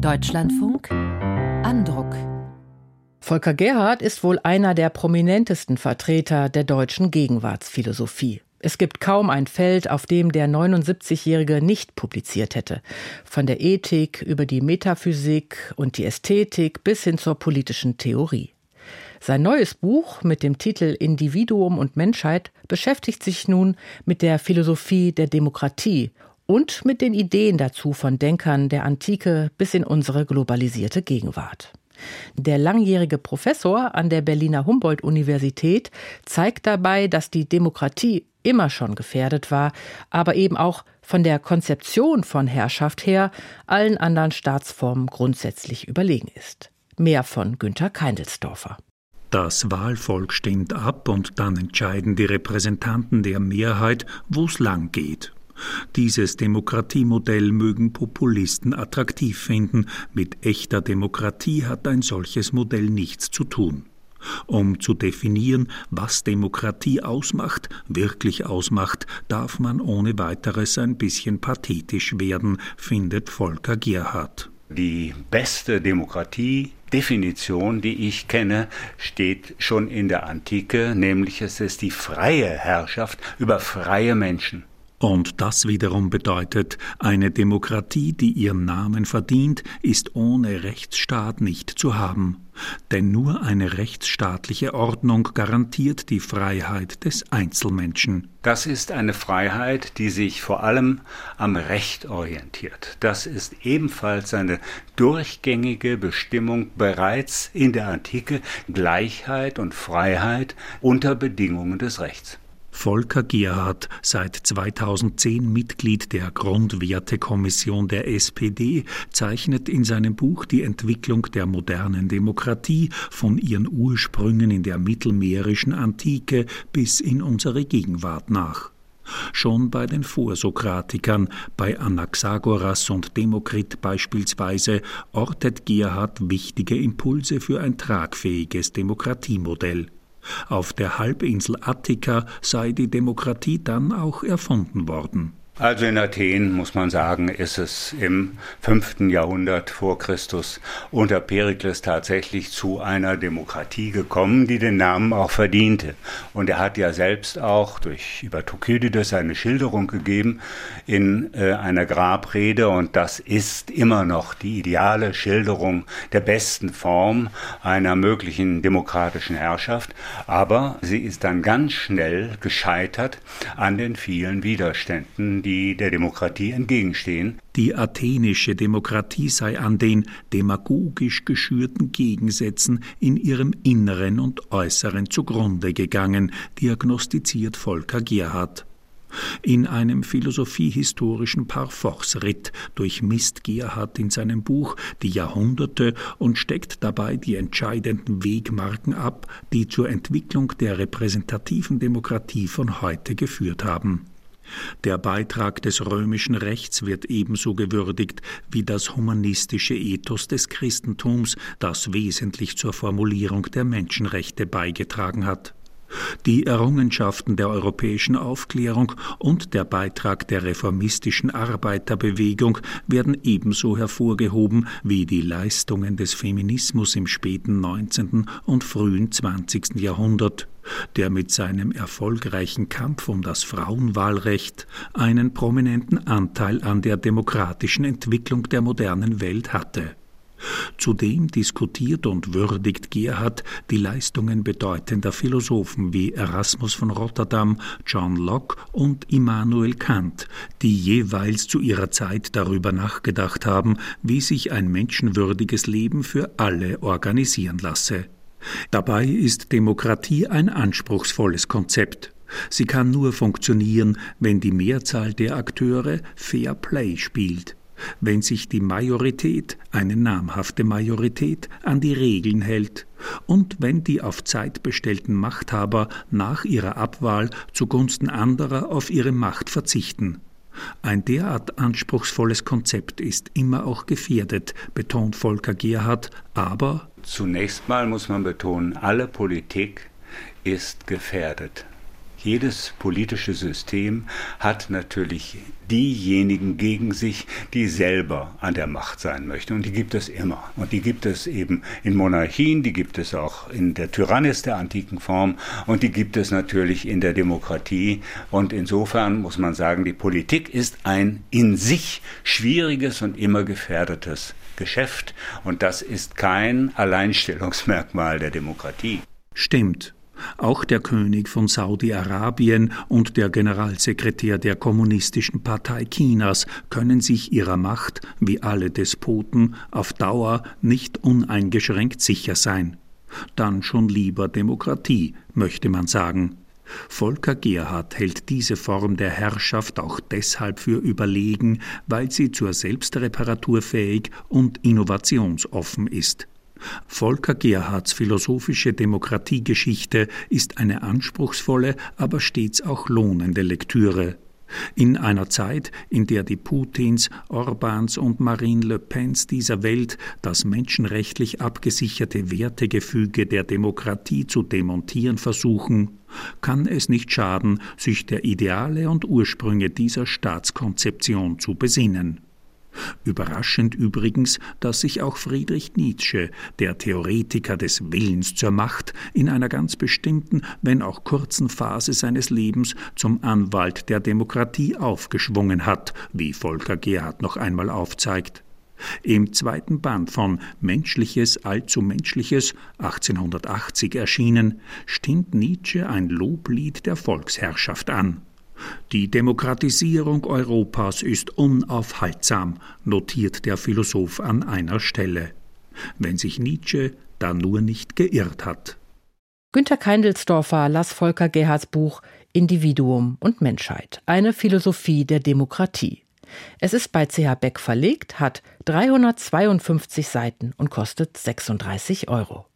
Deutschlandfunk Andruck. Volker Gerhardt ist wohl einer der prominentesten Vertreter der deutschen Gegenwartsphilosophie. Es gibt kaum ein Feld, auf dem der 79-Jährige nicht publiziert hätte. Von der Ethik über die Metaphysik und die Ästhetik bis hin zur politischen Theorie. Sein neues Buch mit dem Titel Individuum und Menschheit beschäftigt sich nun mit der Philosophie der Demokratie und mit den Ideen dazu von Denkern der Antike bis in unsere globalisierte Gegenwart. Der langjährige Professor an der Berliner Humboldt-Universität zeigt dabei, dass die Demokratie immer schon gefährdet war, aber eben auch von der Konzeption von Herrschaft her allen anderen Staatsformen grundsätzlich überlegen ist. Mehr von Günther Keindelsdorfer. Das Wahlvolk stimmt ab und dann entscheiden die Repräsentanten der Mehrheit, wo es lang geht. Dieses Demokratiemodell mögen Populisten attraktiv finden. Mit echter Demokratie hat ein solches Modell nichts zu tun. Um zu definieren, was Demokratie ausmacht, wirklich ausmacht, darf man ohne weiteres ein bisschen pathetisch werden, findet Volker Gerhardt. Die beste Demokratiedefinition, die ich kenne, steht schon in der Antike, nämlich es ist die freie Herrschaft über freie Menschen. Und das wiederum bedeutet, eine Demokratie, die ihren Namen verdient, ist ohne Rechtsstaat nicht zu haben. Denn nur eine rechtsstaatliche Ordnung garantiert die Freiheit des Einzelmenschen. Das ist eine Freiheit, die sich vor allem am Recht orientiert. Das ist ebenfalls eine durchgängige Bestimmung bereits in der Antike, Gleichheit und Freiheit unter Bedingungen des Rechts. Volker Gerhardt, seit 2010 Mitglied der Grundwertekommission der SPD, zeichnet in seinem Buch die Entwicklung der modernen Demokratie von ihren Ursprüngen in der mittelmeerischen Antike bis in unsere Gegenwart nach. Schon bei den Vorsokratikern, bei Anaxagoras und Demokrit beispielsweise, ortet Gerhardt wichtige Impulse für ein tragfähiges Demokratiemodell. Auf der Halbinsel Attika sei die Demokratie dann auch erfunden worden. Also in Athen, muss man sagen, ist es im 5. Jahrhundert vor Christus unter Perikles tatsächlich zu einer Demokratie gekommen, die den Namen auch verdiente. Und er hat ja selbst auch über Thukydides eine Schilderung gegeben in einer Grabrede. Und das ist immer noch die ideale Schilderung der besten Form einer möglichen demokratischen Herrschaft. Aber sie ist dann ganz schnell gescheitert an den vielen Widerständen, die der Demokratie entgegenstehen. Die athenische Demokratie sei an den demagogisch geschürten Gegensätzen in ihrem Inneren und Äußeren zugrunde gegangen, diagnostiziert Volker Gerhardt. In einem philosophiehistorischen Parforce-Ritt durchmisst Gerhardt in seinem Buch die Jahrhunderte und steckt dabei die entscheidenden Wegmarken ab, die zur Entwicklung der repräsentativen Demokratie von heute geführt haben. Der Beitrag des römischen Rechts wird ebenso gewürdigt wie das humanistische Ethos des Christentums, das wesentlich zur Formulierung der Menschenrechte beigetragen hat. Die Errungenschaften der europäischen Aufklärung und der Beitrag der reformistischen Arbeiterbewegung werden ebenso hervorgehoben wie die Leistungen des Feminismus im späten 19. und frühen 20. Jahrhundert, der mit seinem erfolgreichen Kampf um das Frauenwahlrecht einen prominenten Anteil an der demokratischen Entwicklung der modernen Welt hatte. Zudem diskutiert und würdigt Gerhardt die Leistungen bedeutender Philosophen wie Erasmus von Rotterdam, John Locke und Immanuel Kant, die jeweils zu ihrer Zeit darüber nachgedacht haben, wie sich ein menschenwürdiges Leben für alle organisieren lasse. Dabei ist Demokratie ein anspruchsvolles Konzept. Sie kann nur funktionieren, wenn die Mehrzahl der Akteure Fair Play spielt. Wenn sich die Majorität, eine namhafte Majorität, an die Regeln hält und wenn die auf Zeit bestellten Machthaber nach ihrer Abwahl zugunsten anderer auf ihre Macht verzichten. Ein derart anspruchsvolles Konzept ist immer auch gefährdet, betont Volker Gerhardt, aber zunächst mal muss man betonen, alle Politik ist gefährdet. Jedes politische System hat natürlich diejenigen gegen sich, die selber an der Macht sein möchten. Und die gibt es immer. Und die gibt es eben in Monarchien, die gibt es auch in der Tyrannis der antiken Form und die gibt es natürlich in der Demokratie. Und insofern muss man sagen, die Politik ist ein in sich schwieriges und immer gefährdetes Geschäft. Und das ist kein Alleinstellungsmerkmal der Demokratie. Stimmt. Auch der König von Saudi-Arabien und der Generalsekretär der Kommunistischen Partei Chinas können sich ihrer Macht, wie alle Despoten, auf Dauer nicht uneingeschränkt sicher sein. Dann schon lieber Demokratie, möchte man sagen. Volker Gerhardt hält diese Form der Herrschaft auch deshalb für überlegen, weil sie zur Selbstreparatur fähig und innovationsoffen ist. Volker Gerhardts philosophische Demokratiegeschichte ist eine anspruchsvolle, aber stets auch lohnende Lektüre. In einer Zeit, in der die Putins, Orbáns und Marine Le Pens dieser Welt das menschenrechtlich abgesicherte Wertegefüge der Demokratie zu demontieren versuchen, kann es nicht schaden, sich der Ideale und Ursprünge dieser Staatskonzeption zu besinnen. Überraschend übrigens, dass sich auch Friedrich Nietzsche, der Theoretiker des Willens zur Macht, in einer ganz bestimmten, wenn auch kurzen Phase seines Lebens zum Anwalt der Demokratie aufgeschwungen hat, wie Volker Gerhardt noch einmal aufzeigt. Im zweiten Band von Menschliches, allzu Menschliches, 1880 erschienen, stimmt Nietzsche ein Loblied der Volksherrschaft an. Die Demokratisierung Europas ist unaufhaltsam, notiert der Philosoph an einer Stelle. Wenn sich Nietzsche da nur nicht geirrt hat. Günter Keindelsdorfer las Volker Gerhardts Buch Individuum und Menschheit, eine Philosophie der Demokratie. Es ist bei CH Beck verlegt, hat 352 Seiten und kostet 36 €.